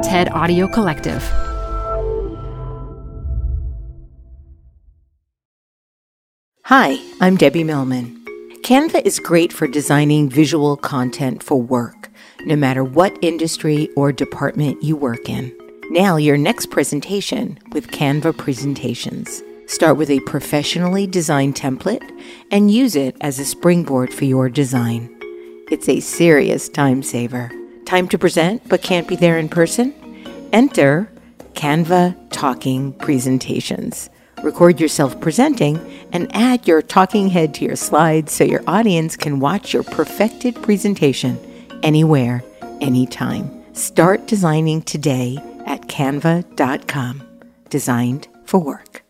TED Audio Collective. Hi, I'm Debbie Millman. Canva is great for designing visual content for work, no matter what industry or department you work in. Nail your next presentation with Canva Presentations. Start with a professionally designed template and use it as a springboard for your design. It's a serious time saver. Time to present but can't be there in person? Enter Canva Talking Presentations. Record yourself presenting and add your talking head to your slides so your audience can watch your perfected presentation anywhere, anytime. Start designing today at canva.com. Designed for work.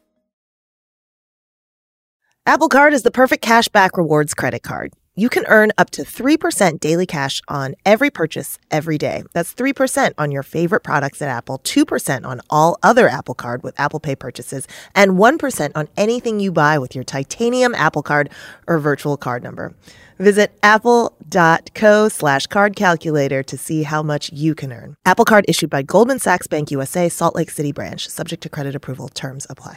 Apple Card is the perfect cashback rewards credit card. You can earn up to 3% daily cash on every purchase every day. That's 3% on your favorite products at Apple, 2% on all other Apple Card with Apple Pay purchases, and 1% on anything you buy with your titanium Apple Card or virtual card number. Visit apple.co/card calculator to see how much you can earn. Apple Card issued by Goldman Sachs Bank USA, Salt Lake City branch. Subject to credit approval. Terms apply.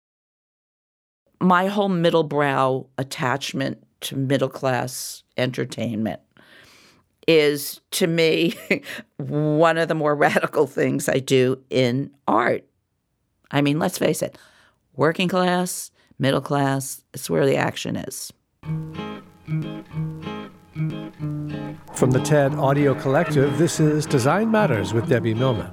My whole middle brow attachment to middle-class entertainment is, to me, one of the more radical things I do in art. I mean, let's face it, working class, middle class, it's where the action is. From the TED Audio Collective, this is Design Matters with Debbie Millman.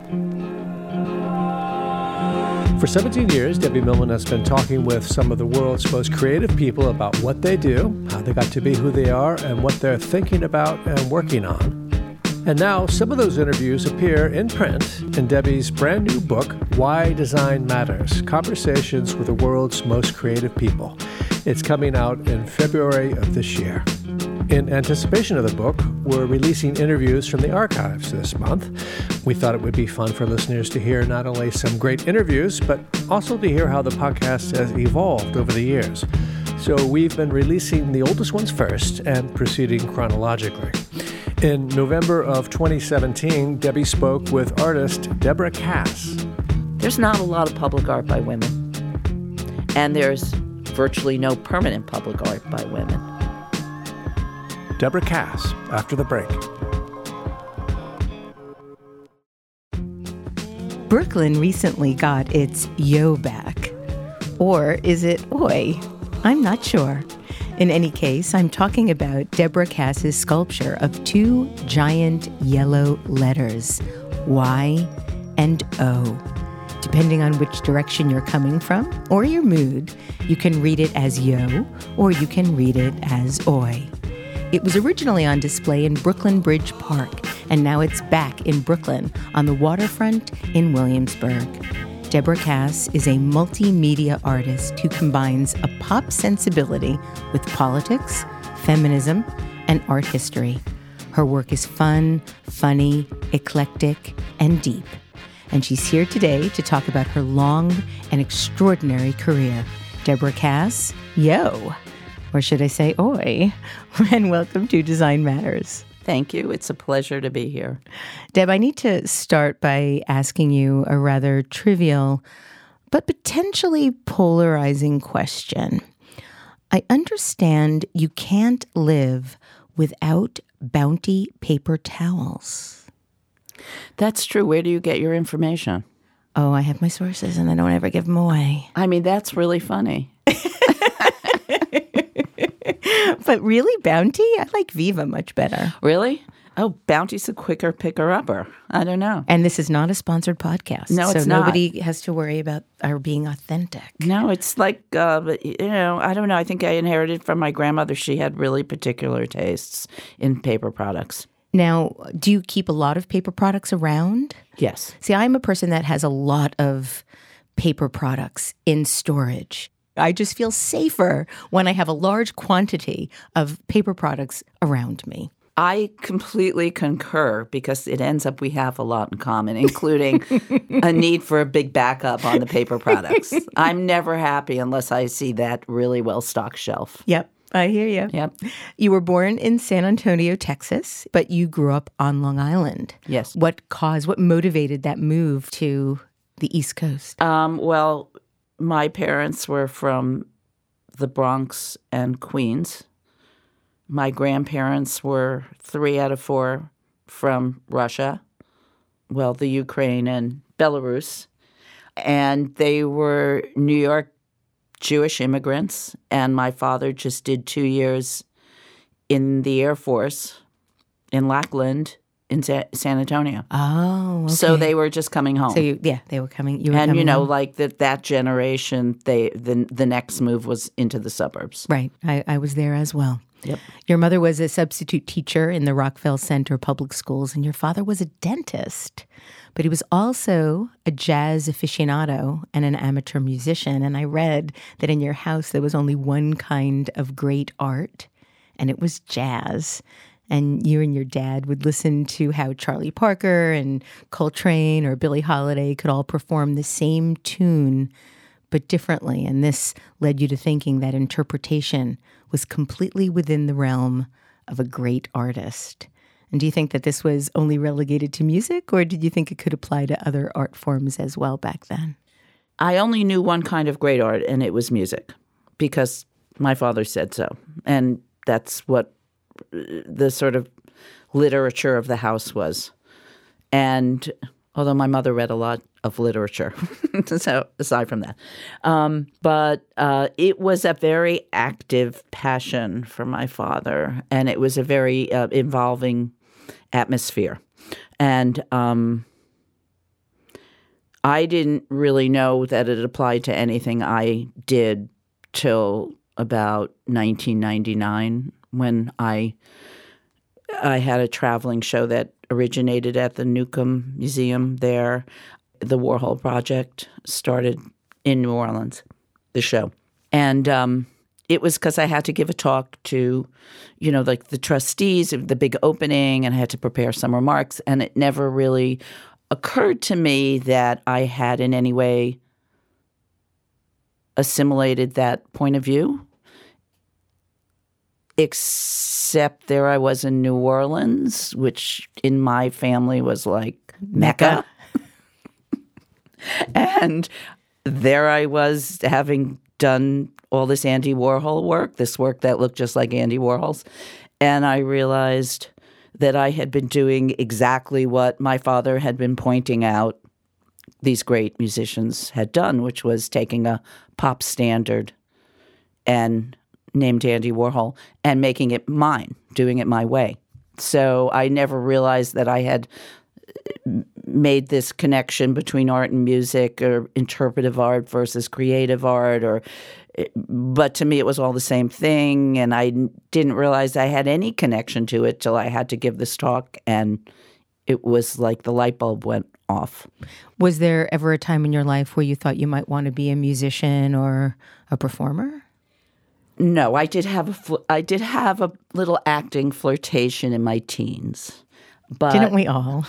For 17 years, Debbie Millman has been talking with some of the world's most creative people about what they do, how they got to be who they are, and what they're thinking about and working on. And now, some of those interviews appear in print in Debbie's brand new book, Why Design Matters: Conversations with the World's Most Creative People. It's coming out in February of this year. In anticipation of the book, we're releasing interviews from the archives this month. We thought it would be fun for listeners to hear not only some great interviews, but also to hear how the podcast has evolved over the years. So we've been releasing the oldest ones first and proceeding chronologically. In November of 2017, Debbie spoke with artist Deborah Cass. There's not a lot of public art by women, and there's virtually no permanent public art by women. Deborah Cass, after the break. Brooklyn recently got its yo back. Or is it oi? I'm not sure. In any case, I'm talking about Deborah Cass's sculpture of two giant yellow letters, Y and O. Depending on which direction you're coming from or your mood, you can read it as yo or you can read it as oi. It was originally on display in Brooklyn Bridge Park, and now it's back in Brooklyn on the waterfront in Williamsburg. Deborah Cass is a multimedia artist who combines a pop sensibility with politics, feminism, and art history. Her work is fun, funny, eclectic, and deep. And she's here today to talk about her long and extraordinary career. Deborah Cass, yo. Or should I say oi? And welcome to Design Matters. Thank you. It's a pleasure to be here. Deb, I need to start by asking you a rather trivial but potentially polarizing question. I understand you can't live without Bounty paper towels. That's true. Where do you get your information? Oh, I have my sources and I don't ever give them away. I mean, that's really funny. But really, Bounty? I like Viva much better. Really? Oh, Bounty's a quicker picker-upper. I don't know. And this is not a sponsored podcast. No, it's so not. Nobody has to worry about our being authentic. No, it's like, I don't know. I think I inherited from my grandmother. She had really particular tastes in paper products. Now, do you keep a lot of paper products around? Yes. See, I'm a person that has a lot of paper products in storage. I just feel safer when I have a large quantity of paper products around me. I completely concur because it ends up we have a lot in common, including a need for a big backup on the paper products. I'm never happy unless I see that really well-stocked shelf. Yep. I hear you. Yep. You were born in San Antonio, Texas, but you grew up on Long Island. Yes. What motivated that move to the East Coast? Well, my parents were from the Bronx and Queens. My grandparents were 3 out of 4 from Russia, well, the Ukraine and Belarus. And they were New York Jewish immigrants. And my father just did 2 years in the Air Force in Lackland in San Antonio. Oh, okay. So they were just coming home. So they were coming. You were and coming home. like that generation, the next move was into the suburbs. Right. I was there as well. Yep. Your mother was a substitute teacher in the Rockville Center Public Schools, and your father was a dentist. But he was also a jazz aficionado and an amateur musician. And I read that in your house there was only one kind of great art, and it was jazz. And you and your dad would listen to how Charlie Parker and Coltrane or Billie Holiday could all perform the same tune, but differently. And this led you to thinking that interpretation was completely within the realm of a great artist. And do you think that this was only relegated to music, or did you think it could apply to other art forms as well back then? I only knew one kind of great art, and it was music, because my father said so. And that's what the sort of literature of the house was. And although my mother read a lot of literature, so aside from that. But it was a very active passion for my father, and it was a very involving atmosphere. And I didn't really know that it applied to anything I did till about 1999, when I had a traveling show that originated at the Newcomb Museum there. The Warhol Project started in New Orleans, the show. And it was because I had to give a talk to, like the trustees of the big opening, and I had to prepare some remarks. And it never really occurred to me that I had in any way assimilated that point of view. Except there I was in New Orleans, which in my family was like Mecca. And there I was, having done all this Andy Warhol work, this work that looked just like Andy Warhol's. And I realized that I had been doing exactly what my father had been pointing out these great musicians had done, which was taking a pop standard and named Andy Warhol and making it mine, doing it my way. So I never realized that I had made this connection between art and music, or interpretive art versus creative art, but to me it was all the same thing, and I didn't realize I had any connection to it till I had to give this talk, and it was like the light bulb went off. Was there ever a time in your life where you thought you might want to be a musician or a performer? No, I did have a little acting flirtation in my teens. But didn't we all?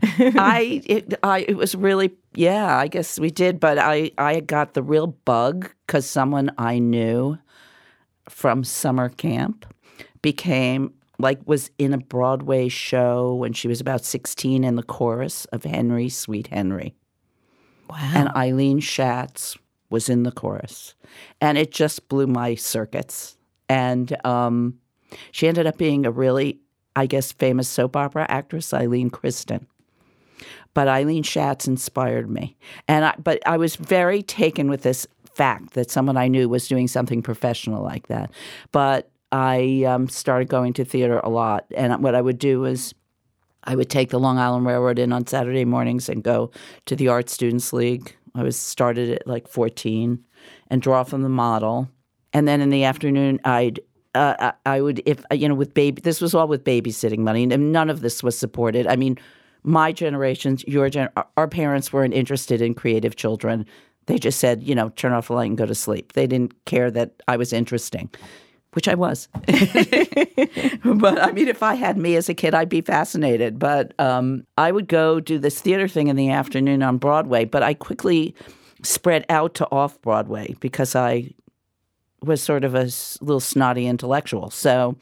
It was really, yeah, I guess we did. But I got the real bug because someone I knew from summer camp was in a Broadway show when she was about 16 in the chorus of Henry, Sweet Henry. Wow. And Eileen Schatz was in the chorus. And it just blew my circuits. And she ended up being a really, I guess, famous soap opera actress, Eileen Kristen. But Eileen Schatz inspired me. But I was very taken with this fact that someone I knew was doing something professional like that. But I started going to theater a lot. And what I would do is I would take the Long Island Railroad in on Saturday mornings and go to the Art Students League. I was started at like 14 and draw from the model. And then in the afternoon, I would, with this was all with babysitting money, and none of this was supported. I mean, my generation's, our parents weren't interested in creative children. They just said, turn off the light and go to sleep. They didn't care that I was interesting, which I was. But I mean, if I had me as a kid, I'd be fascinated. But I would go do this theater thing in the afternoon on Broadway, but I quickly spread out to off-Broadway because I was sort of a little snotty intellectual. So,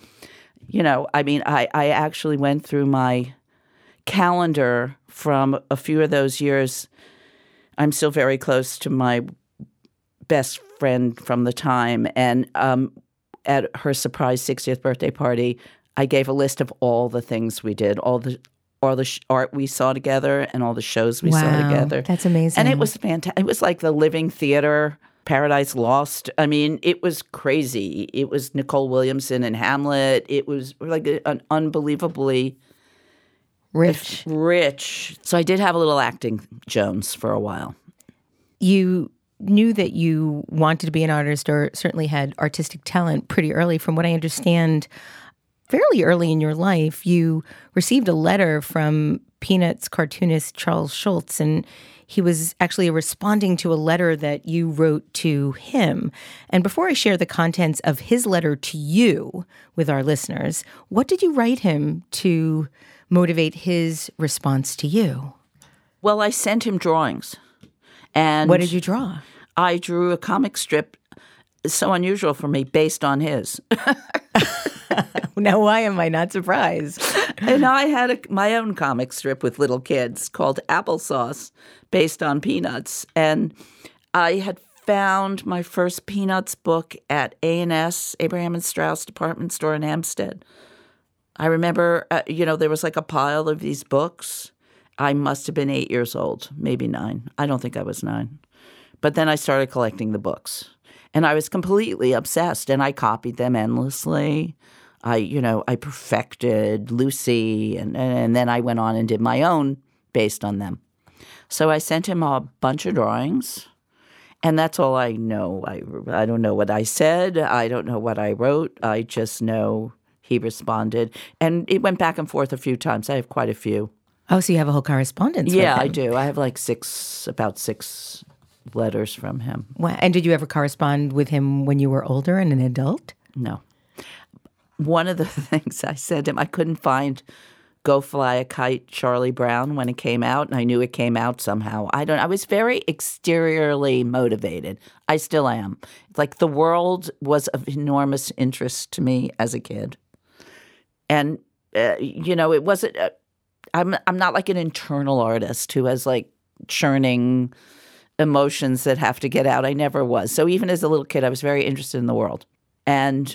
I actually went through my calendar from a few of those years. I'm still very close to my best friend from the time. And at her surprise 60th birthday party, I gave a list of all the things we did, all the art we saw together and all the shows we saw together. That's amazing. And it was fantastic. It was like the living theater, Paradise Lost. I mean, it was crazy. It was Nicole Williamson and Hamlet. It was like an unbelievably rich. So I did have a little acting Jones for a while. You knew that you wanted to be an artist, or certainly had artistic talent pretty early. From what I understand, fairly early in your life, you received a letter from Peanuts cartoonist Charles Schulz, and he was actually responding to a letter that you wrote to him. And before I share the contents of his letter to you with our listeners, what did you write him to motivate his response to you? Well, I sent him drawings. And what did you draw? I drew a comic strip, so unusual for me, based on his. Now, why am I not surprised? And I had my own comic strip with little kids called Applesauce, based on Peanuts. And I had found my first Peanuts book at A&S, Abraham and Straus department store in Hampstead. I remember, there was like a pile of these books. I must have been 8 years old, maybe 9. I don't think I was 9. But then I started collecting the books. And I was completely obsessed, and I copied them endlessly. I perfected Lucy, and then I went on and did my own based on them. So I sent him a bunch of drawings, and that's all I know. I don't know what I said. I don't know what I wrote. I just know he responded. And it went back and forth a few times. I have quite a few. Oh, so you have a whole correspondence with him. I do. I have like about six letters from him. Wow. And did you ever correspond with him when you were older and an adult? No. One of the things I said to him, I couldn't find Go Fly a Kite, Charlie Brown, when it came out, and I knew it came out somehow. I was very exteriorly motivated. I still am. Like, the world was of enormous interest to me as a kid. And, it wasn't I'm not like an internal artist who has like churning emotions that have to get out. I never was. So even as a little kid, I was very interested in the world. And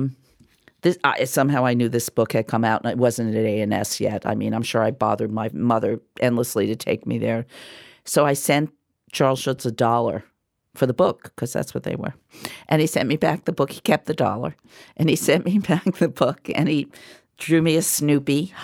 somehow I knew this book had come out, and it wasn't at A&S yet. I mean, I'm sure I bothered my mother endlessly to take me there. So I sent Charles Schulz $1 for the book, because that's what they were. And he sent me back the book. He kept the $1. And he sent me back the book, and he drew me a Snoopy.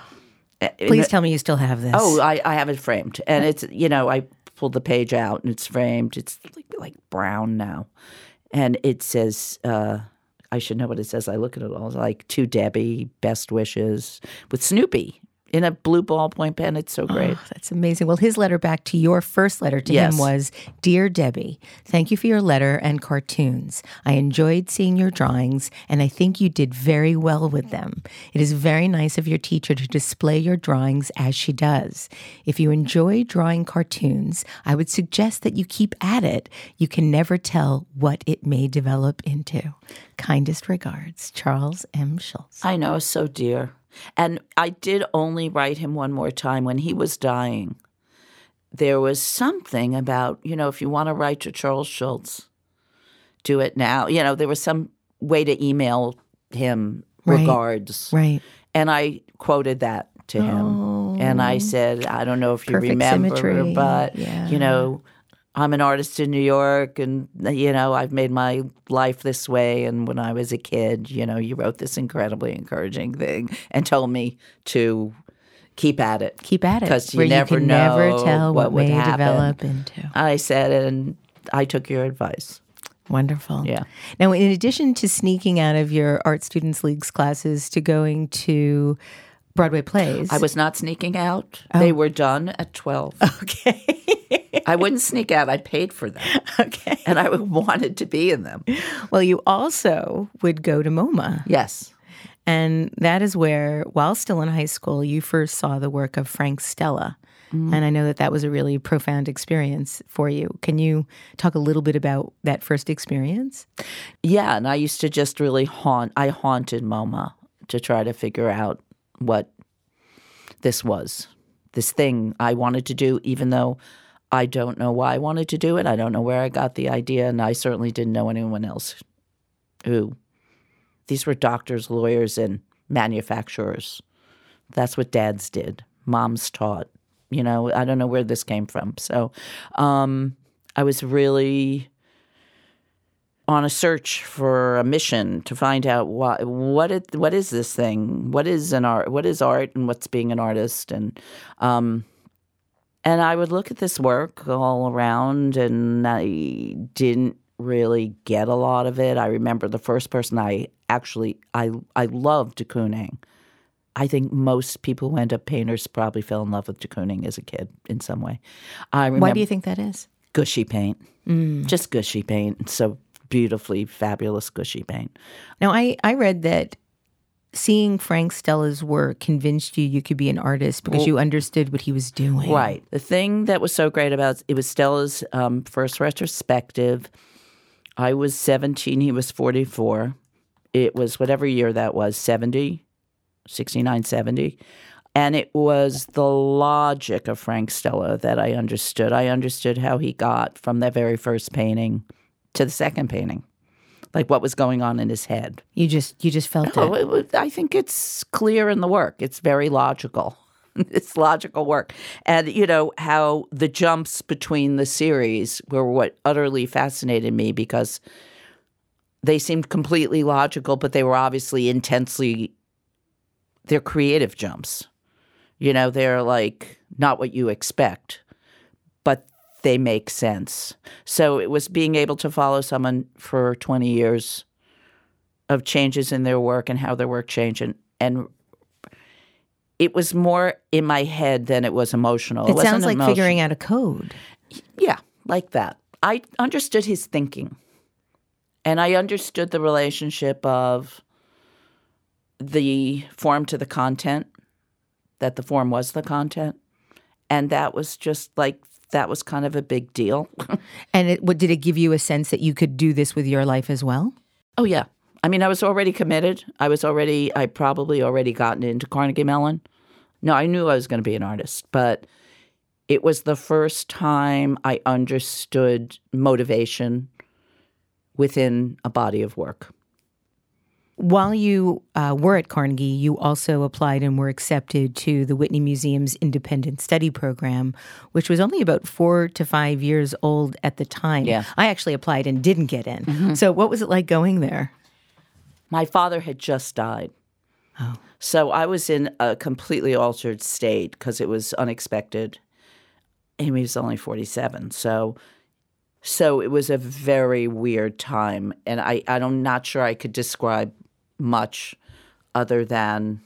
Please tell me you still have this. Oh, I have it framed. And it's, I pulled the page out, and it's framed. It's like brown now. And it says, I should know what it says. I look at it all. It's like, to Debbie, best wishes, with Snoopy in a blue ballpoint pen. It's so great. Oh, that's amazing. Well, his letter back to your first letter to him was, Dear Debbie, thank you for your letter and cartoons. I enjoyed seeing your drawings, and I think you did very well with them. It is very nice of your teacher to display your drawings as she does. If you enjoy drawing cartoons, I would suggest that you keep at it. You can never tell what it may develop into. Kindest regards, Charles M. Schulz. I know, so dear. And I did only write him one more time when he was dying. There was something about, if you want to write to Charles Schulz, do it now. There was some way to email him regards. Right. And I quoted that to him. And I said, I don't know if you Perfect remember, symmetry. but, I'm an artist in New York, and, I've made my life this way. And when I was a kid, you wrote this incredibly encouraging thing and told me to keep at it. Keep at it. Because you where never can know never tell what would may happen. Develop into. I said it, and I took your advice. Wonderful. Yeah. Now, in addition to sneaking out of your Art Students League's classes to going to Broadway plays. I was not sneaking out. Oh. They were done at 12. Okay. I wouldn't sneak out. I paid for them. Okay. And I wanted to be in them. Well, you also would go to MoMA. Yes. And that is where, while still in high school, you first saw the work of Frank Stella. And I know that that was a really profound experience for you. Can you talk a little bit about that first experience? Yeah, and I used to just really haunted MoMA to try to figure out what this was, this thing I wanted to do, even though I don't know why I wanted to do it. I don't know where I got the idea, and I certainly didn't know anyone else who. These were doctors, lawyers, and manufacturers. That's what dads did. Moms taught. You know, I don't know where this came from. So I was really on a search for a mission to find out what is this thing? What is art? What is art, and what's being an artist? And I would look at this work all around, and I didn't really get a lot of it. I remember the first person I loved de Kooning. I think most people who end up painters probably fell in love with de Kooning as a kid in some way. Why do you think that is? Gushy paint. Just gushy paint. So beautifully, fabulous gushy paint. Now, I read that seeing Frank Stella's work convinced you could be an artist because you understood what he was doing. Right. The thing that was so great about it was Stella's first retrospective. I was 17. He was 44. It was whatever year that was, 70. 69, 70. And it was the logic of Frank Stella that I understood. I understood how he got from that very first painting to the second painting, like what was going on in his head. You just felt it. I think it's clear in the work. It's very logical. It's logical work. And, you know, how the jumps between the series were what utterly fascinated me because they seemed completely logical, but they were obviously they're creative jumps. You know, they're like not what you expect, but they make sense. So it was being able to follow someone for 20 years of changes in their work and how their work changed. And it was more in my head than it was emotional. It sounds like figuring out a code. Yeah, like that. I understood his thinking. And I understood the relationship of the form to the content, that the form was the content. And that was just like, that was kind of a big deal. And did it give you a sense that you could do this with your life as well? Oh, yeah. I mean, I was already committed. I probably already gotten into Carnegie Mellon. No, I knew I was going to be an artist, but it was the first time I understood motivation within a body of work. While you were at Carnegie, you also applied and were accepted to the Whitney Museum's Independent Study Program, which was only about 4 to 5 years old at the time. Yeah. I actually applied and didn't get in. Mm-hmm. So what was it like going there? My father had just died. Oh. So I was in a completely altered state because it was unexpected. And he was only 47. So it was a very weird time. And I'm not sure I could describe much other than,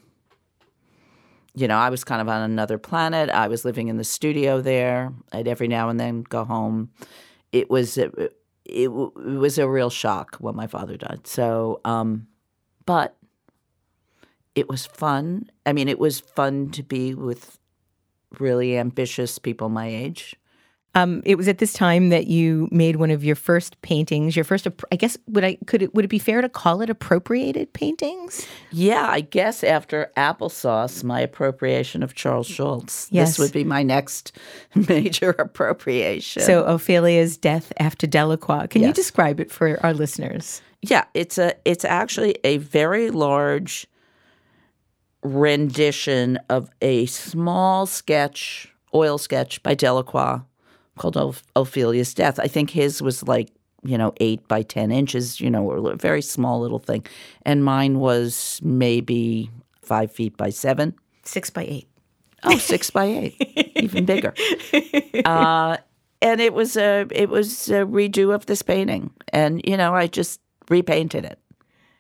you know, I was kind of on another planet. I was living in the studio there. I'd every now and then go home. It was a real shock when my father died. So, but it was fun. I mean, it was fun to be with really ambitious people my age. It was at this time that you made one of your first paintings. Your first, I guess, would it be fair to call it appropriated paintings? Yeah, I guess after Applesauce, my appropriation of Charles Schulz. Yes. This would be my next major appropriation. So Ophelia's Death After Delacroix. Can you describe it for our listeners? Yeah, it's actually a very large rendition of a small sketch, oil sketch by Delacroix, called Ophelia's Death. I think his was like, 8 by 10 inches, or a very small little thing. And mine was maybe 5 feet by 7. 6 by 8. Oh, 6 by 8. Even bigger. And it was a redo of this painting. And, I just repainted it.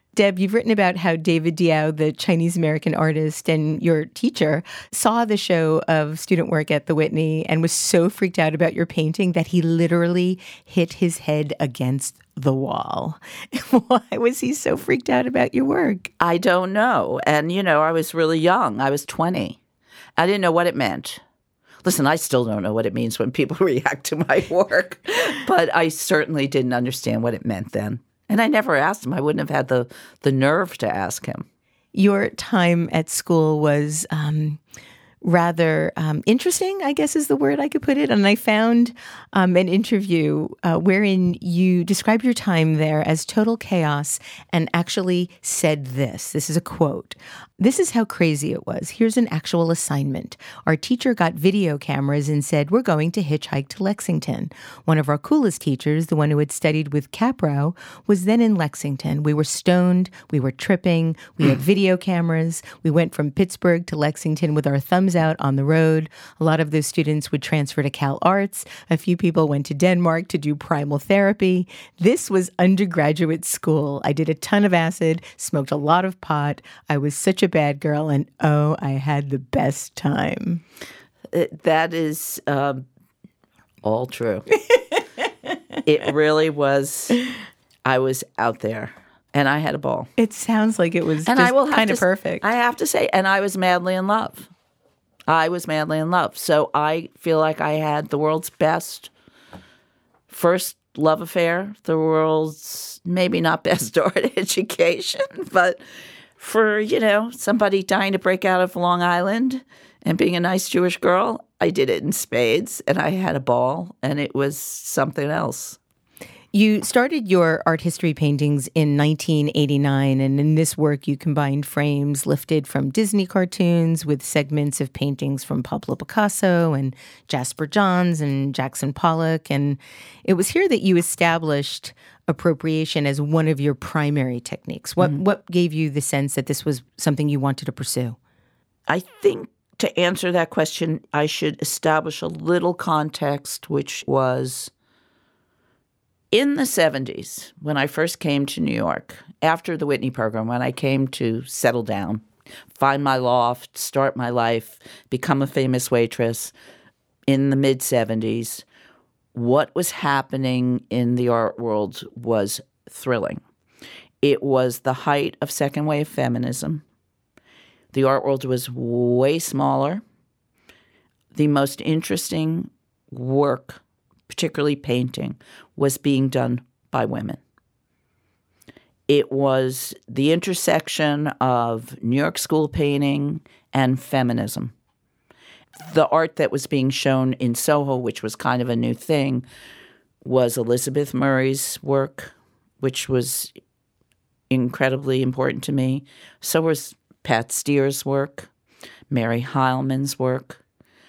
Deb, you've written about how David Diao, the Chinese-American artist and your teacher, saw the show of student work at the Whitney and was so freaked out about your painting that he literally hit his head against the wall. Why was he so freaked out about your work? I don't know. And, I was really young. I was 20. I didn't know what it meant. Listen, I still don't know what it means when people react to my work, but I certainly didn't understand what it meant then. And I never asked him. I wouldn't have had the nerve to ask him. Your time at school was rather interesting, I guess is the word I could put it. And I found an interview wherein you described your time there as total chaos and actually said this. This is a quote. "This is how crazy it was. Here's an actual assignment. Our teacher got video cameras and said, we're going to hitchhike to Lexington. One of our coolest teachers, the one who had studied with Caprow, was then in Lexington. We were stoned. We were tripping. We had video cameras. We went from Pittsburgh to Lexington with our thumbs out on the road. A lot of those students would transfer to Cal Arts. A few people went to Denmark to do primal therapy. This was undergraduate school. I did a ton of acid, smoked a lot of pot. I was such a bad girl, and I had the best time." That is all true. It really was. I was out there, and I had a ball. It sounds like it was just kind of perfect. I have to say, and I was madly in love. So I feel like I had the world's best first love affair, the world's maybe not best art education, but for, somebody dying to break out of Long Island and being a nice Jewish girl, I did it in spades, and I had a ball, and it was something else. You started your art history paintings in 1989, and in this work you combined frames lifted from Disney cartoons with segments of paintings from Pablo Picasso and Jasper Johns and Jackson Pollock. And it was here that you established appropriation as one of your primary techniques. What gave you the sense that this was something you wanted to pursue? I think to answer that question, I should establish a little context, which was in the 70s, when I first came to New York, after the Whitney program, when I came to settle down, find my loft, start my life, become a famous waitress in the mid-70s, what was happening in the art world was thrilling. It was the height of second wave feminism. The art world was way smaller. The most interesting work, particularly painting, was being done by women. It was the intersection of New York school painting and feminism. The art that was being shown in Soho, which was kind of a new thing, was Elizabeth Murray's work, which was incredibly important to me. So was Pat Steer's work, Mary Heilman's work,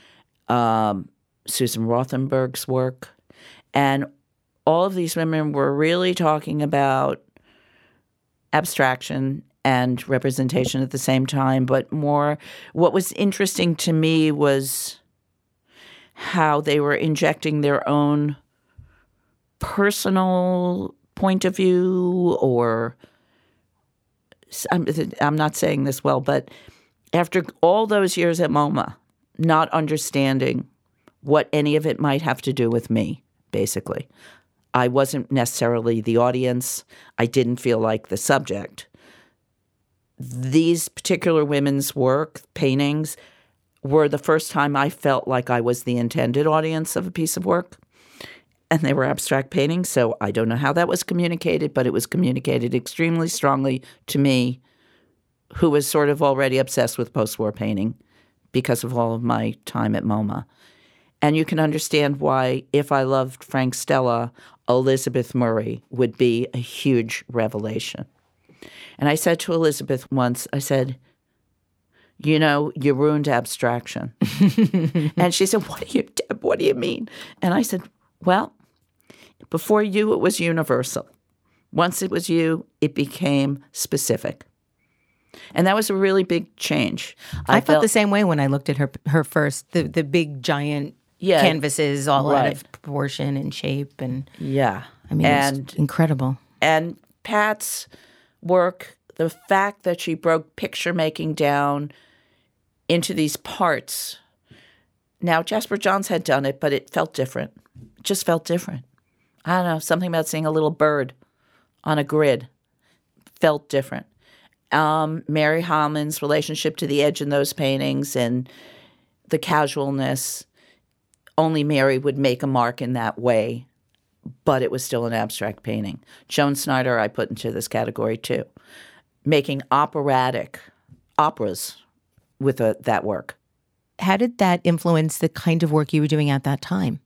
Susan Rothenberg's work. And all of these women were really talking about abstraction and representation at the same time, but more what was interesting to me was how they were injecting their own personal point of view, or I'm not saying this well, but after all those years at MoMA, not understanding what any of it might have to do with me, basically. I wasn't necessarily the audience. I didn't feel like the subject. These particular women's work, paintings, were the first time I felt like I was the intended audience of a piece of work. And they were abstract paintings, so I don't know how that was communicated, but it was communicated extremely strongly to me, who was sort of already obsessed with post-war painting because of all of my time at MoMA. And you can understand why, if I loved Frank Stella, Elizabeth Murray would be a huge revelation. And I said to Elizabeth once, I said, you ruined abstraction. And she said, what do you mean? And I said, well, before you, it was universal. Once it was you, it became specific. And that was a really big change. I felt the same way when I looked at her first, the big giant canvases all out of proportion and shape. And yeah. I mean, it's incredible. And Pat's work, the fact that she broke picture making down into these parts. Now, Jasper Johns had done it, but it felt different. It just felt different. I don't know, something about seeing a little bird on a grid felt different. Mary Holman's relationship to the edge in those paintings and the casualness, only Mary would make a mark in that way, but it was still an abstract painting. Joan Snyder I put into this category too, making operas with that work. How did that influence the kind of work you were doing at that time?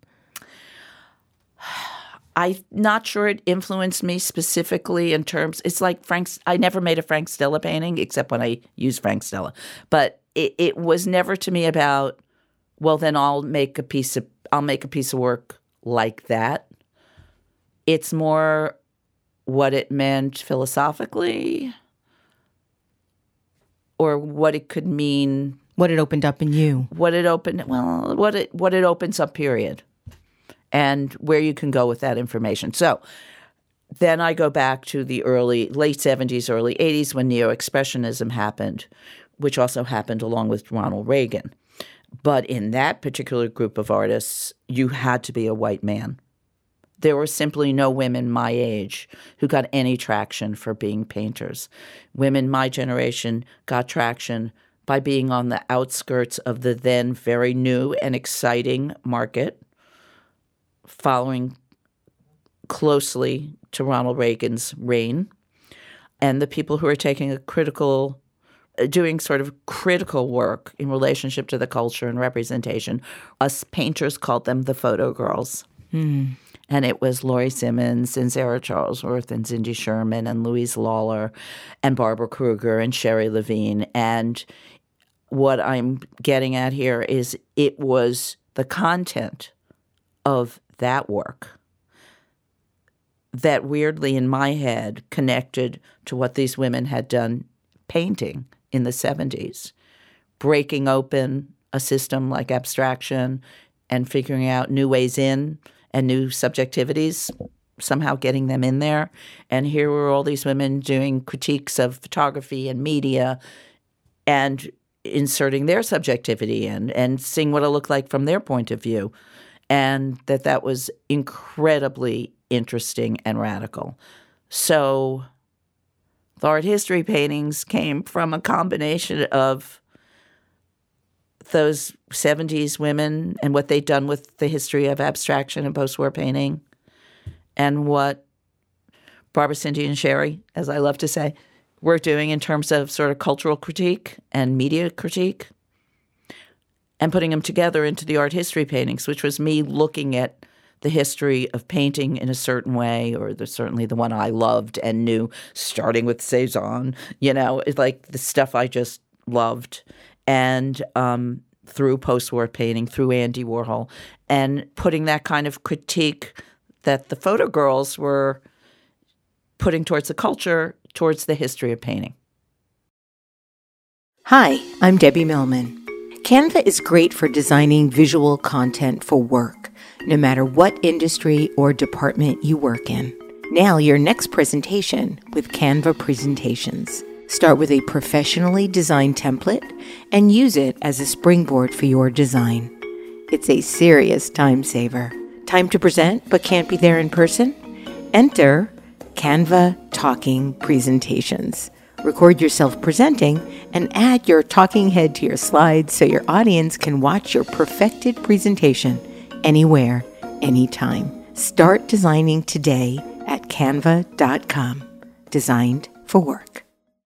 I'm not sure it influenced me specifically in terms, it's like I never made a Frank Stella painting except when I used Frank Stella. But it was never to me about, well, then I'll make a piece of work like that. It's more what it meant philosophically or what it could mean. What it opened up in you. What it opens up, period. And where you can go with that information. So then I go back to the late 70s, early 80s when Neo-Expressionism happened, which also happened along with Ronald Reagan. But in that particular group of artists, you had to be a white man. There were simply no women my age who got any traction for being painters. Women my generation got traction by being on the outskirts of the then very new and exciting market, following closely to Ronald Reagan's reign, and the people who are doing sort of critical work in relationship to the culture and representation. Us painters called them the photo girls. And it was Laurie Simmons and Sarah Charlesworth and Cindy Sherman and Louise Lawler and Barbara Kruger and Sherry Levine. And what I'm getting at here is it was the content of that work that weirdly in my head connected to what these women had done painting in the 70s, breaking open a system like abstraction and figuring out new ways in and new subjectivities, somehow getting them in there. And here were all these women doing critiques of photography and media and inserting their subjectivity in and seeing what it looked like from their point of view. And that was incredibly interesting and radical. So the art history paintings came from a combination of those 70s women and what they'd done with the history of abstraction and post-war painting and what Barbara, Cindy, and Sherry, as I love to say, were doing in terms of sort of cultural critique and media critique, and putting them together into the art history paintings, which was me looking at the history of painting in a certain way, or certainly the one I loved and knew, starting with Cezanne, it's like the stuff I just loved, and through post-war painting, through Andy Warhol, and putting that kind of critique that the photo girls were putting towards the culture, towards the history of painting. Hi, I'm Debbie Millman. Canva is great for designing visual content for work, no matter what industry or department you work in. Nail your next presentation with Canva Presentations. Start with a professionally designed template and use it as a springboard for your design. It's a serious time saver. Time to present but can't be there in person? Enter Canva Talking Presentations. Record yourself presenting and add your talking head to your slides so your audience can watch your perfected presentation anywhere, anytime. Start designing today at canva.com. Designed for work.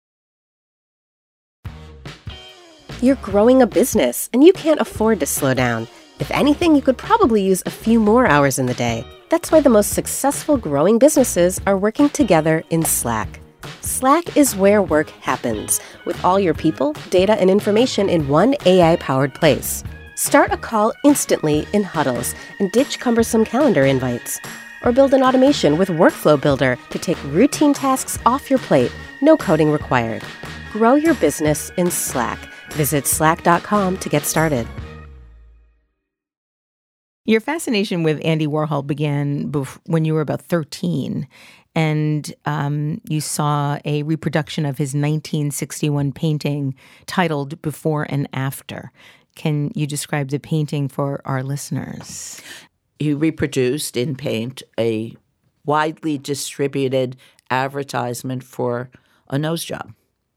You're growing a business and you can't afford to slow down. If anything, you could probably use a few more hours in the day. That's why the most successful growing businesses are working together in Slack. Slack is where work happens, with all your people, data, and information in one AI-powered place. Start a call instantly in huddles and ditch cumbersome calendar invites. Or build an automation with Workflow Builder to take routine tasks off your plate, no coding required. Grow your business in Slack. Visit slack.com to get started. Your fascination with Andy Warhol began when you were about 13, and you saw a reproduction of his 1961 painting titled Before and After. Can you describe the painting for our listeners? He reproduced in paint a widely distributed advertisement for a nose job.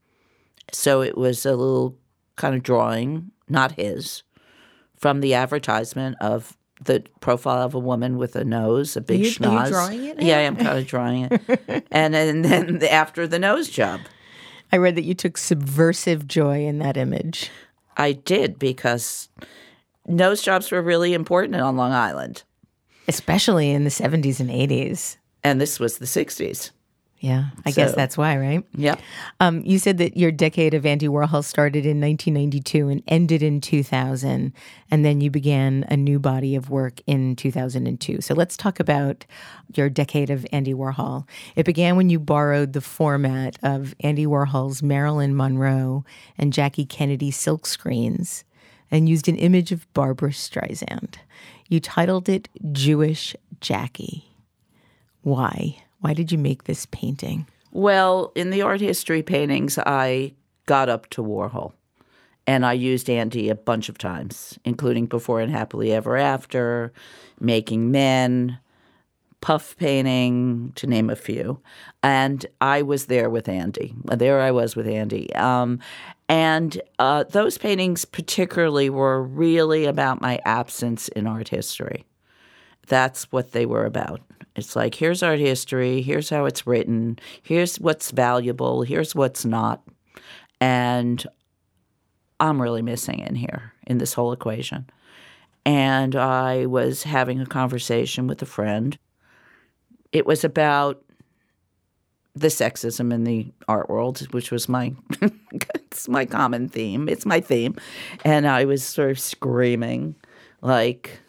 So it was a little kind of drawing, not his, from the advertisement of the profile of a woman with a nose, a big schnoz. Are you drawing it now? Yeah, I'm kind of drawing it. and then after the nose job. I read that you took subversive joy in that image. I did, because nose jobs were really important on Long Island. Especially in the 70s and 80s. And this was the 60s. Yeah, I guess that's why, right? Yeah. You said that your decade of Andy Warhol started in 1992 and ended in 2000, and then you began a new body of work in 2002. So let's talk about your decade of Andy Warhol. It began when you borrowed the format of Andy Warhol's Marilyn Monroe and Jackie Kennedy silk screens and used an image of Barbra Streisand. You titled it Jewish Jackie. Why? Why did you make this painting? Well, in the art history paintings, I got up to Warhol. And I used Andy a bunch of times, including Before and Happily Ever After, Making Men, Puff Painting, to name a few. And I was there with Andy. There I was with Andy. And those paintings particularly were really about my absence in art history. That's what they were about. It's like, here's art history, here's how it's written, here's what's valuable, here's what's not. And I'm really missing in here, in this whole equation. And I was having a conversation with a friend. It was about the sexism in the art world, which was it's my common theme. It's my theme. And I was sort of screaming like,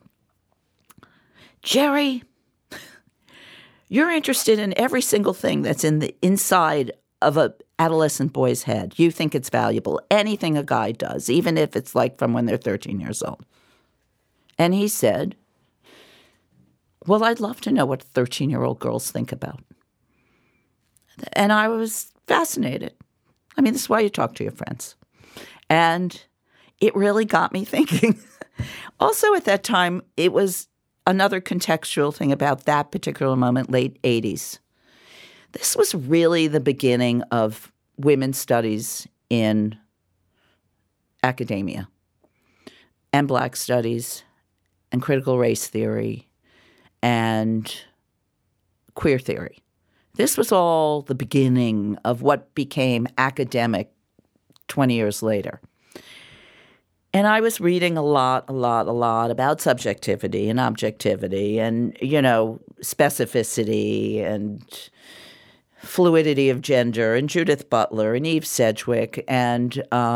Jerry, you're interested in every single thing that's in the inside of an adolescent boy's head. You think it's valuable. Anything a guy does, even if it's like from when they're 13 years old. And he said, well, I'd love to know what 13-year-old girls think about. And I was fascinated. I mean, this is why you talk to your friends. And it really got me thinking. Also at that time, it was another contextual thing about that particular moment, late 80s. This was really the beginning of women's studies in academia and Black studies and critical race theory and queer theory. This was all the beginning of what became academic 20 years later. And I was reading a lot about subjectivity and objectivity and, specificity and fluidity of gender and Judith Butler and Eve Sedgwick and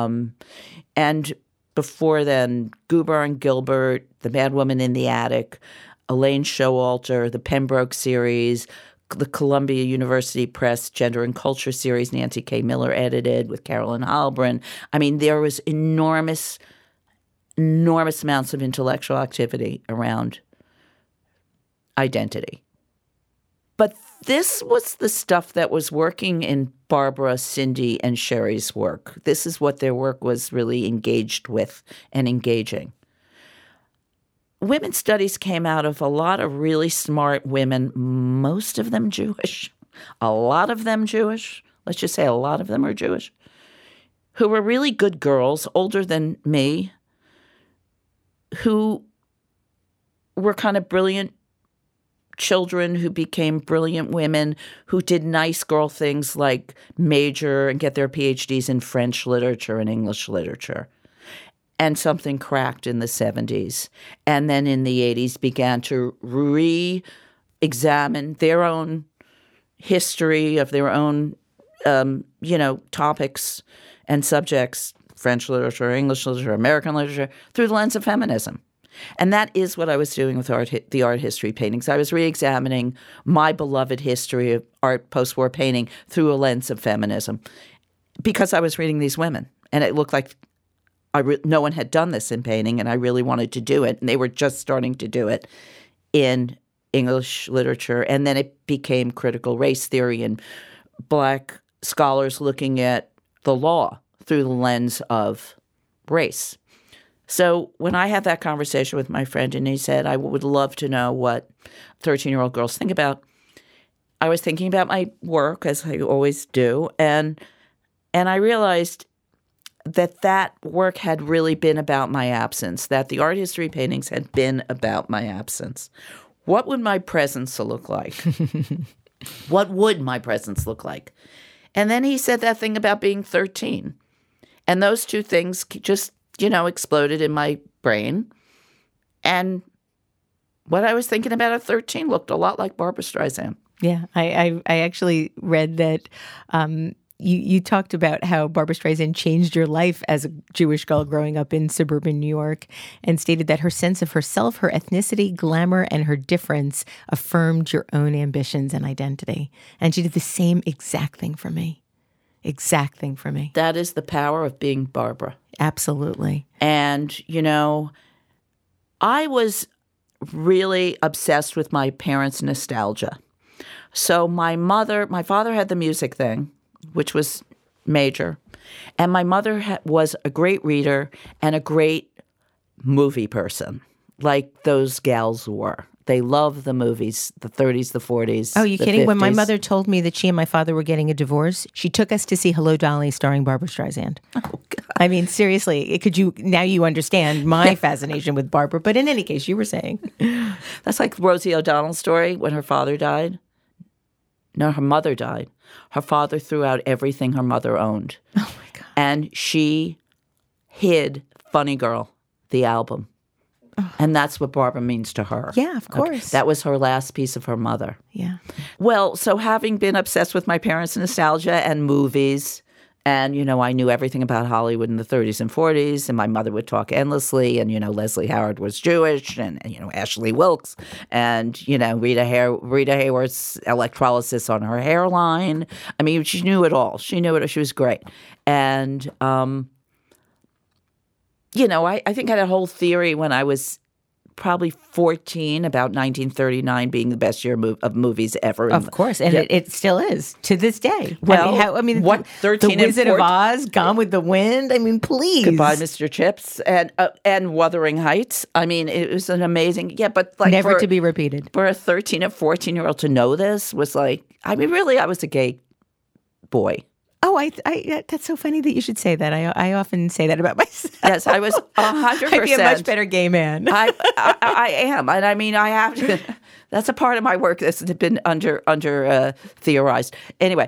before then, Gubar and Gilbert, The Mad Woman in the Attic, Elaine Showalter, the Pembroke series, the Columbia University Press Gender and Culture series Nancy K. Miller edited with Carolyn Halbrin. I mean, there was enormous amounts of intellectual activity around identity. But this was the stuff that was working in Barbara, Cindy, and Sherry's work. This is what their work was really engaged with and engaging. Women's studies came out of a lot of really smart women, most of them Jewish, a lot of them Jewish. Let's just say a lot of them are Jewish, who were really good girls, older than me, who were kind of brilliant children who became brilliant women, who did nice girl things like major and get their PhDs in French literature and English literature. And something cracked in the 70s. And then in the 80s began to re-examine their own history of their own, topics and subjects, French literature, English literature, American literature, through the lens of feminism. And that is what I was doing with the art history paintings. I was re-examining my beloved history of art post-war painting through a lens of feminism because I was reading these women. And it looked like no one had done this in painting, and I really wanted to do it. And they were just starting to do it in English literature. And then it became critical race theory and Black scholars looking at the law through the lens of race. So when I had that conversation with my friend and he said, I would love to know what 13-year-old girls think about, I was thinking about my work, as I always do, and I realized that work had really been about my absence, that the art history paintings had been about my absence. What would my presence look like? What would my presence look like? And then he said that thing about being 13. And those two things just, exploded in my brain. And what I was thinking about at 13 looked a lot like Barbra Streisand. Yeah, I actually read that you talked about how Barbra Streisand changed your life as a Jewish girl growing up in suburban New York, and stated that her sense of herself, her ethnicity, glamour, and her difference affirmed your own ambitions and identity. And she did the same exact thing for me. Exact thing for me. That is the power of being Barbra. Absolutely. And, I was really obsessed with my parents' nostalgia. So my father had the music thing, which was major. And my mother was a great reader and a great movie person, like those gals were. They loved the movies, the 30s, the 40s. Oh, you kidding? 50s. When my mother told me that she and my father were getting a divorce, she took us to see Hello, Dolly starring Barbra Streisand. Oh, God. I mean, seriously, now you understand my fascination with Barbra. But in any case, you were saying. That's like Rosie O'Donnell's story when her father died. No, her mother died. Her father threw out everything her mother owned. Oh, my God. And she hid Funny Girl, the album. Oh. And that's what Barbra means to her. Yeah, of course. Okay. That was her last piece of her mother. Yeah. Well, so having been obsessed with my parents' nostalgia and movies, and, I knew everything about Hollywood in the 30s and 40s, and my mother would talk endlessly, and, Leslie Howard was Jewish, and Ashley Wilkes, and, Rita Hayworth's electrolysis on her hairline. I mean, she knew it all. She knew it. She was great. And, I think I had a whole theory when I was probably 14 about 1939 being the best year of movies ever. Of course, and it still is to this day. Well, what 13 The Wizard of Oz, Gone with the Wind. I mean, please. Goodbye, Mr. Chips, and Wuthering Heights. I mean, it was an amazing, but like never to be repeated. For a 13 or 14-year-old to know this was like, I mean, really, I was a gay boy. Oh, that's so funny that you should say that. I often say that about myself. Yes, I was 100%. I'd be a much better gay man. I am, and I mean, I have to. That's a part of my work that's been under theorized. Anyway,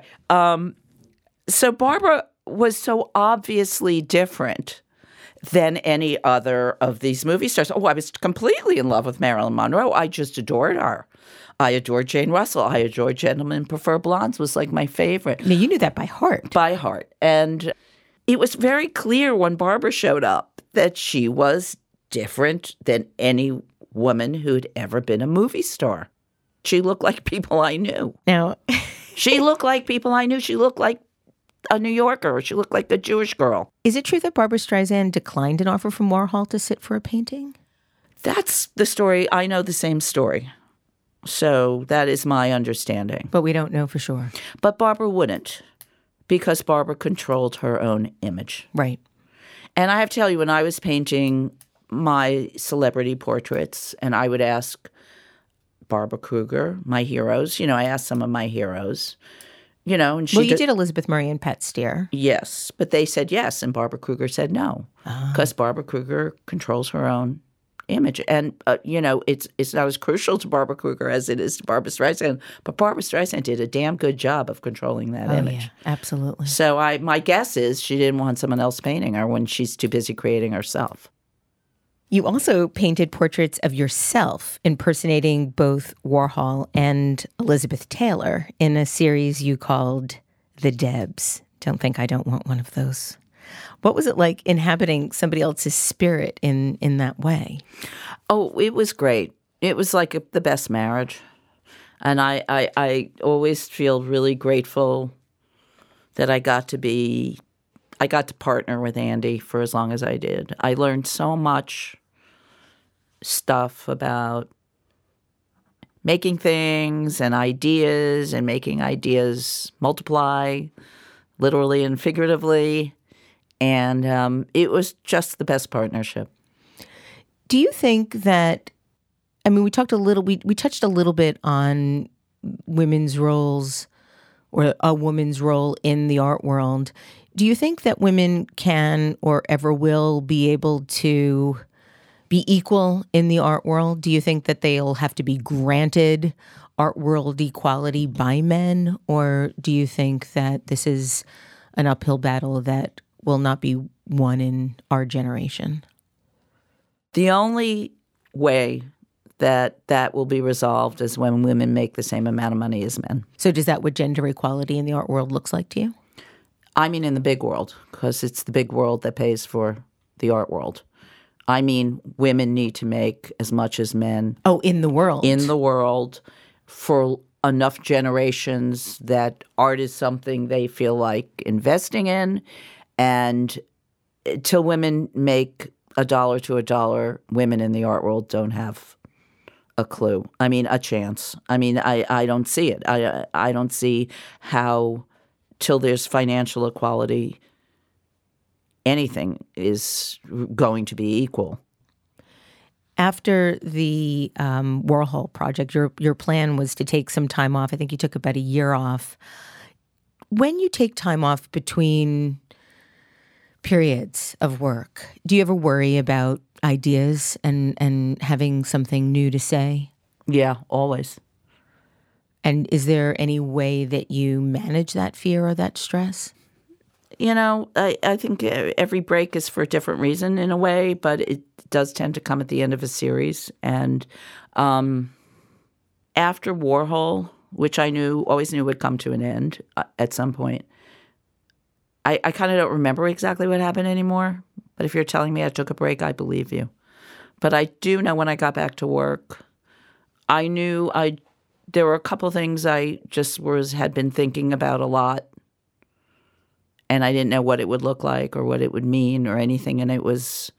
so Barbra was so obviously different than any other of these movie stars. Oh, I was completely in love with Marilyn Monroe. I just adored her. I adored Jane Russell. I adored Gentlemen Prefer Blondes was like my favorite. Now, you knew that by heart. By heart. And it was very clear when Barbra showed up that she was different than any woman who'd ever been a movie star. She looked like people I knew. Now, she looked like people I knew. She looked like a New Yorker. She looked like a Jewish girl. Is it true that Barbra Streisand declined an offer from Warhol to sit for a painting? That's the story. I know the same story. So that is my understanding. But we don't know for sure. But Barbra wouldn't, because Barbra controlled her own image. Right. And I have to tell you, when I was painting my celebrity portraits, and I would ask Barbara Kruger, my heroes, I asked some of my heroes, and she Well, you did Elizabeth Murray and Pat Steer. Yes, but they said yes, and Barbara Kruger said no, because Barbara Kruger controls her own image. And, it's not as crucial to Barbara Kruger as it is to Barbra Streisand, but Barbra Streisand did a damn good job of controlling that image. Yeah, absolutely. So my guess is she didn't want someone else painting her when she's too busy creating herself. You also painted portraits of yourself impersonating both Warhol and Elizabeth Taylor in a series you called The Debs. Don't think I don't want one of those. What was it like inhabiting somebody else's spirit in that way? Oh, it was great. It was like the best marriage. And I always feel really grateful that I got to be I got to partner with Andy for as long as I did. I learned so much stuff about making things and ideas and making ideas multiply, literally and figuratively. And it was just the best partnership. Do you think that, I mean, we touched a little bit on women's roles or a woman's role in the art world. Do you think that women can or ever will be able to be equal in the art world? Do you think that they'll have to be granted art world equality by men? Or do you think that this is an uphill battle that will not be won in our generation? The only way that will be resolved is when women make the same amount of money as men. So is that what gender equality in the art world looks like to you? I mean in the big world, because it's the big world that pays for the art world. I mean, women need to make as much as men. Oh, in the world. In the world for enough generations that art is something they feel like investing in. And till women make $1 to $1, women in the art world don't have a clue. I mean, a chance. I mean, I don't see it. I don't see how, till there's financial equality, anything is going to be equal. After the Warhol project, your plan was to take some time off. I think you took about a year off. When you take time off between periods of work, do you ever worry about ideas and having something new to say? Yeah, always. And is there any way that you manage that fear or that stress? You know, I think every break is for a different reason in a way, but it does tend to come at the end of a series. And after Warhol, which I always knew would come to an end at some point, I kind of don't remember exactly what happened anymore. But if you're telling me I took a break, I believe you. But I do know when I got back to work, I knew there were a couple things I just had been thinking about a lot. And I didn't know what it would look like or what it would mean or anything. And it was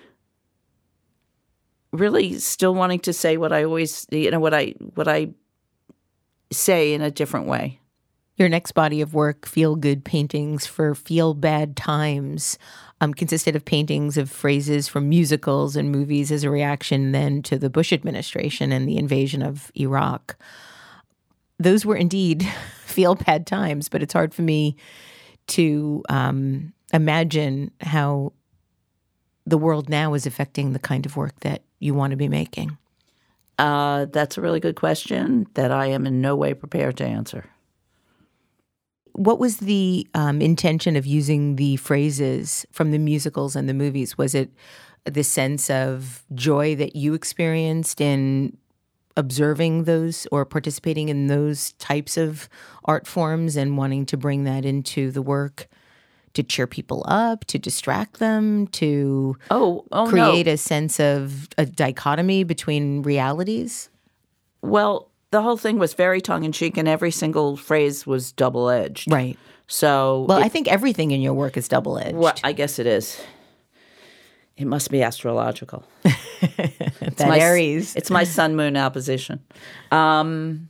really still wanting to say what I always, what I say in a different way. Your next body of work, Feel Good Paintings for Feel Bad Times, consisted of paintings of phrases from musicals and movies as a reaction then to the Bush administration and the invasion of Iraq. Those were indeed feel bad times, but it's hard for me to imagine how the world now is affecting the kind of work that you want to be making. That's a really good question that I am in no way prepared to answer. What was the intention of using the phrases from the musicals and the movies? Was it the sense of joy that you experienced in observing those or participating in those types of art forms and wanting to bring that into the work to cheer people up, to distract them, to create a sense of a dichotomy between realities? Well, the whole thing was very tongue-in-cheek, and every single phrase was double-edged. Right. So, I think everything in your work is double-edged. Well, I guess it is. It must be astrological. Aries. It's my sun-moon opposition. I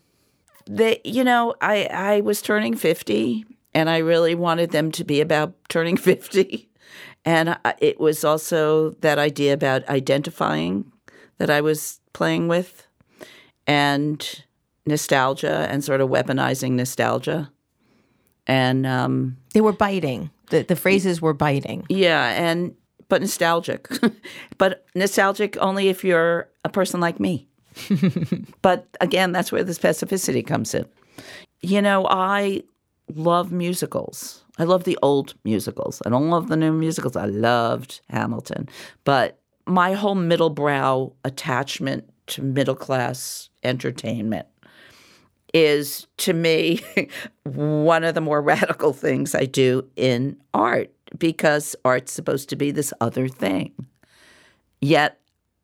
was turning 50, and I really wanted them to be about turning 50. And it was also that idea about identifying that I was playing with, and nostalgia and sort of weaponizing nostalgia. And they were biting. The phrases were biting. Yeah, but nostalgic. But nostalgic only if you're a person like me. But again, that's where the specificity comes in. I love musicals. I love the old musicals. I don't love the new musicals. I loved Hamilton. But my whole middle brow attachment to middle class entertainment is, to me, one of the more radical things I do in art, because art's supposed to be this other thing. Yet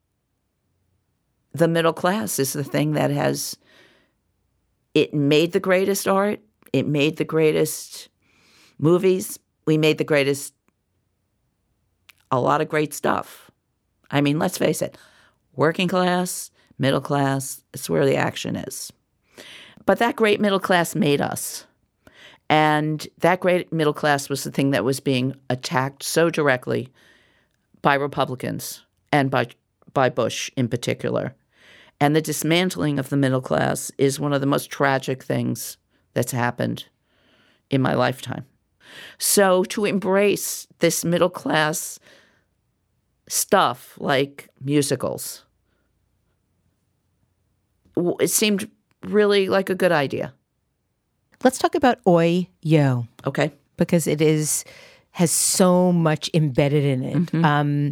the middle class is the thing that it made the greatest art, it made the greatest movies, we made a lot of great stuff. I mean, let's face it, working class, middle class, it's where the action is. But that great middle class made us. And that great middle class was the thing that was being attacked so directly by Republicans and by Bush in particular. And the dismantling of the middle class is one of the most tragic things that's happened in my lifetime. So to embrace this middle class stuff like musicals, it seemed really like a good idea. Let's talk about Oi Yo. Okay. Because it has so much embedded in it. Mm-hmm.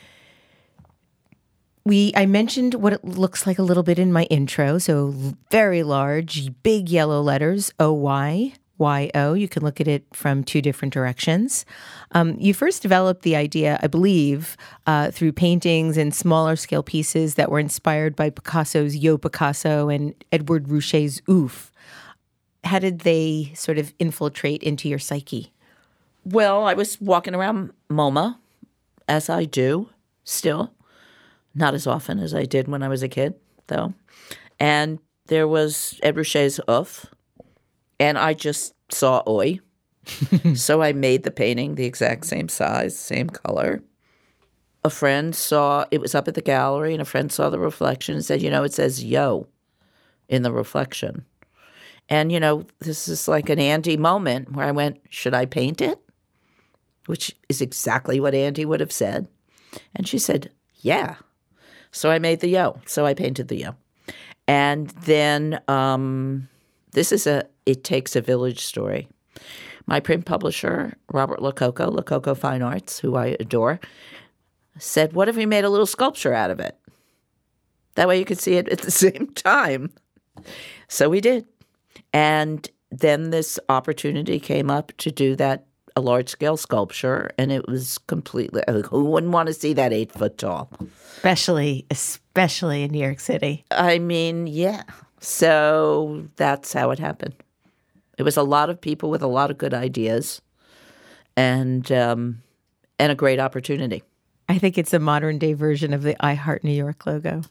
I mentioned what it looks like a little bit in my intro. So very large, big yellow letters, OYYO. You can look at it from two different directions. You first developed the idea, I believe, through paintings and smaller scale pieces that were inspired by Picasso's Yo Picasso and Edward Rouché's Oof. How did they sort of infiltrate into your psyche? Well, I was walking around MoMA, as I do still. Not as often as I did when I was a kid, though. And there was Ed Rouché's Oof, and I just saw Oi. So I made the painting the exact same size, same color. A friend saw, it was up at the gallery, and a friend saw the reflection and said, it says Yo in the reflection. And, this is like an Andy moment where I went, should I paint it? Which is exactly what Andy would have said. And she said, yeah. So I made the Yo. So I painted the Yo. And then this is It Takes a Village story. My print publisher, Robert Lococo Fine Arts, who I adore, said, what if we made a little sculpture out of it? That way you could see it at the same time. So we did. And then this opportunity came up to do a large-scale sculpture, and it was completely, who wouldn't want to see that 8 foot tall? Especially in New York City. I mean, yeah. So that's how it happened. It was a lot of people with a lot of good ideas and a great opportunity. I think it's a modern-day version of the I Heart New York logo.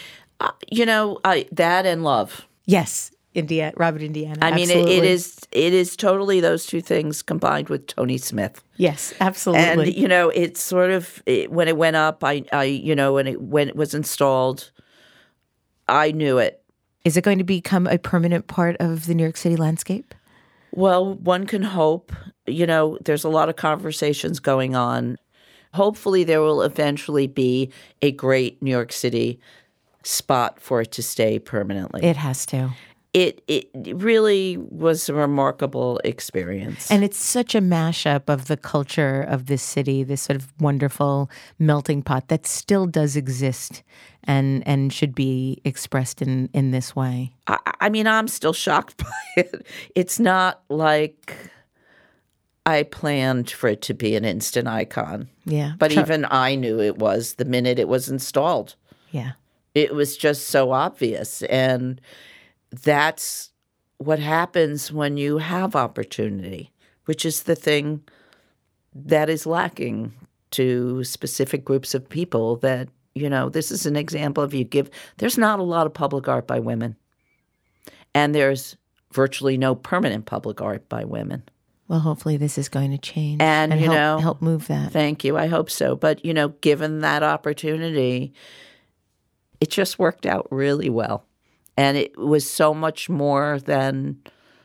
That and love. Yes. Robert Indiana. I mean, it is totally those two things combined with Tony Smith. Yes, absolutely. And it's sort of when it went up, when it was installed, I knew it. Is it going to become a permanent part of the New York City landscape? Well, one can hope. There's a lot of conversations going on. Hopefully, there will eventually be a great New York City spot for it to stay permanently. It has to. It really was a remarkable experience. And it's such a mashup of the culture of this city, this sort of wonderful melting pot that still does exist and should be expressed in this way. I mean, I'm still shocked by it. It's not like I planned for it to be an instant icon. Yeah. But even I knew it was the minute it was installed. Yeah. It was just so obvious. And that's what happens when you have opportunity, which is the thing that is lacking to specific groups of people that, this is an example of there's not a lot of public art by women. And there's virtually no permanent public art by women. Well, hopefully this is going to change and help move that. Thank you. I hope so. But, given that opportunity, it just worked out really well. And it was so much more than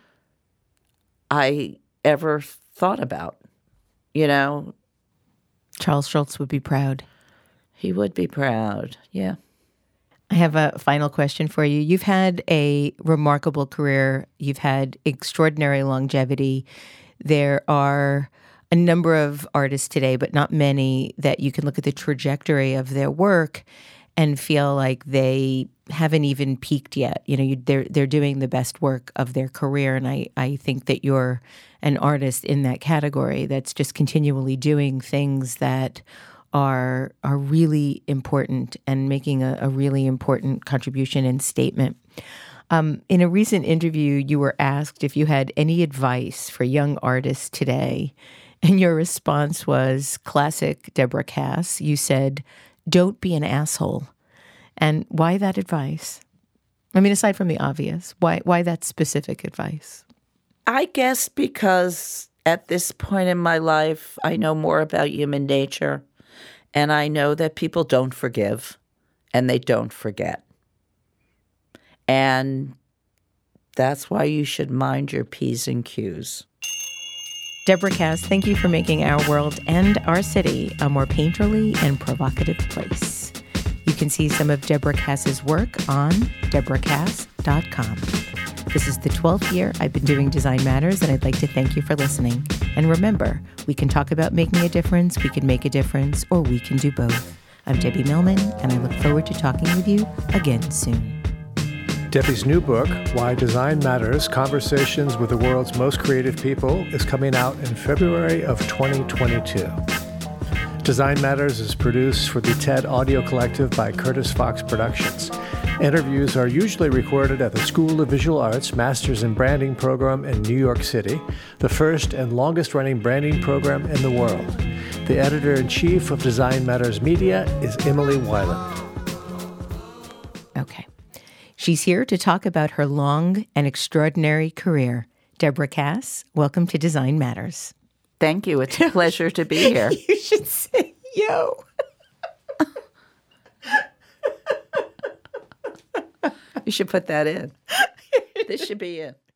I ever thought about, Charles Schulz would be proud. He would be proud, yeah. I have a final question for you. You've had a remarkable career. You've had extraordinary longevity. There are a number of artists today, but not many, that you can look at the trajectory of their work and feel like they haven't even peaked yet. They're doing the best work of their career, and I think that you're an artist in that category that's just continually doing things that are really important and making a really important contribution and statement. In a recent interview, you were asked if you had any advice for young artists today, And your response was classic Deborah Cass. You said, don't be an asshole. And why that advice? I mean, aside from the obvious, why that specific advice? I guess because at this point in my life, I know more about human nature, and I know that people don't forgive and they don't forget. And that's why you should mind your P's and Q's. Deborah Cass, thank you for making our world and our city a more painterly and provocative place. You can see some of Deborah Cass's work on deborahcass.com. This is the 12th year I've been doing Design Matters, and I'd like to thank you for listening. And remember, we can talk about making a difference, we can make a difference, or we can do both. I'm Debbie Millman, and I look forward to talking with you again soon. Debbie's new book, Why Design Matters, Conversations with the World's Most Creative People, is coming out in February of 2022. Design Matters is produced for the TED Audio Collective by Curtis Fox Productions. Interviews are usually recorded at the School of Visual Arts Masters in Branding program in New York City, the first and longest-running branding program in the world. The editor-in-chief of Design Matters Media is Emily Weiland. Okay. She's here to talk about her long and extraordinary career. Deborah Cass, welcome to Design Matters. Thank you. It's a pleasure to be here. You should say, yo. You should put that in. This should be it.